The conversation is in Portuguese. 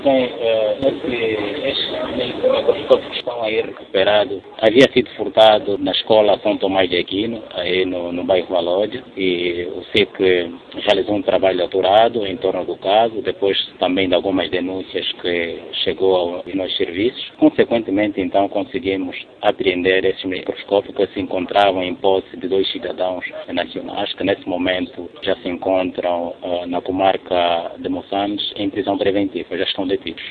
Bem, estes microscópios que estão aí recuperados havia sido furtado na escola São Tomás de Aquino, aí no bairro Valódia, e o SIC realizou um trabalho apurado em torno do caso, depois também de algumas denúncias que chegou aos nossos serviços. Consequentemente, então, conseguimos apreender esses microscópios que se encontravam em posse de 2 cidadãos nacionais, que nesse momento já se encontram na comarca de Moçambique em prisão preventiva, já estão detidos.